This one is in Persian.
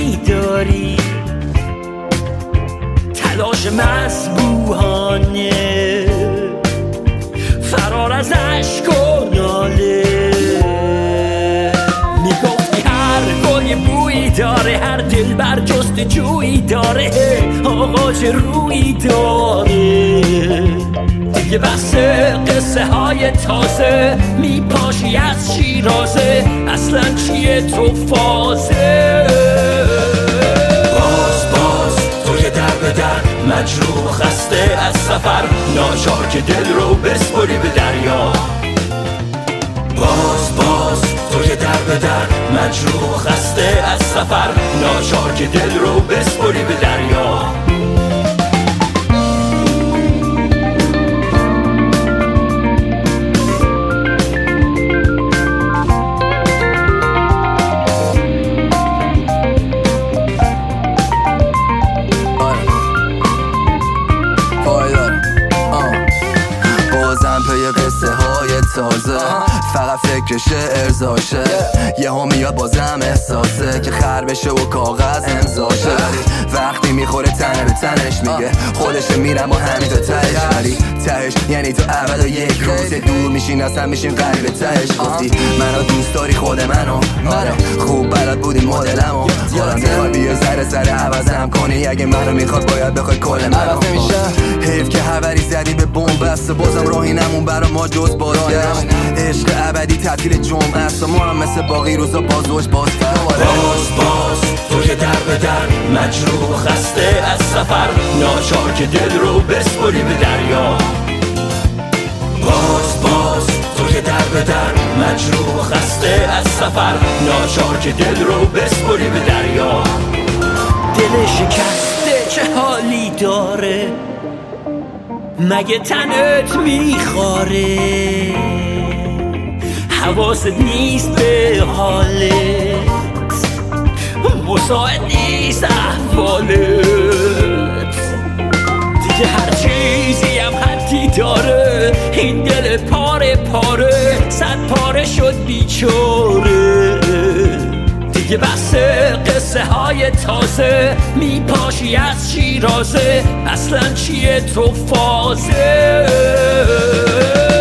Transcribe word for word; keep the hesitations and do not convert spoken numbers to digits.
بویی داری، تلاش مذبوحانه، فرار از عشق و ناله. میگفتی هر گل یه بویی داره، هر دل بر جستجویی داره، آقا چه رویی داره. دیگه بس قصه های تازه، میپاشی از شیرازه، اصلا چیه تو فازه؟ باز باز توی در به در، مجروح خسته از سفر، ناچار که دل رو بسپری به دریا. باز باز توی در به در، مجروح خسته از سفر، ناچار که دل رو بسپری به دریا. تازه فقط فکر شعر زاشه، یه ها میاد بازم احساسه که خر بشه و کاغذ امضاشه. وقتی میخوره تنه به تنش میگه خودشه، میرم با همین تا تهش، ولی تهش یعنی تو اول و یک روز دور میشین اصلا میشین قریب تهش. گفتی منو دوست داری خود منو، آره خوب بلد بودی مدلمو، حالا میخوای بیا سر سر عوضم کنی، اگه منو میخواد باید بخوای کل منو. حیف که حوری زدی به بوم بسته، بازم راهی نمون برا ما جز باران. عشق ابدی تعطیل جمعه است و ما هم مثل باقی روزا بازوش باز فراره. باز باز توی در به در، مجروح خسته از سفر، ناچار که دل رو بسپری به دریا. باز باز توی در به در، مجروح خسته از سفر، ناچار که دل رو بسپری به دریا. دل شکسته چه حالی داره، مگه تنت میخواره؟ حواست نیست به حالت، مساعد نیست احوالت. دیگه هر چیزی هم حدی داره، این دل پاره پاره صد پاره شد بیچاره. دیگه بس قصه های تازه، میپاشی از شیرازه، اصلا چیه تو فازه؟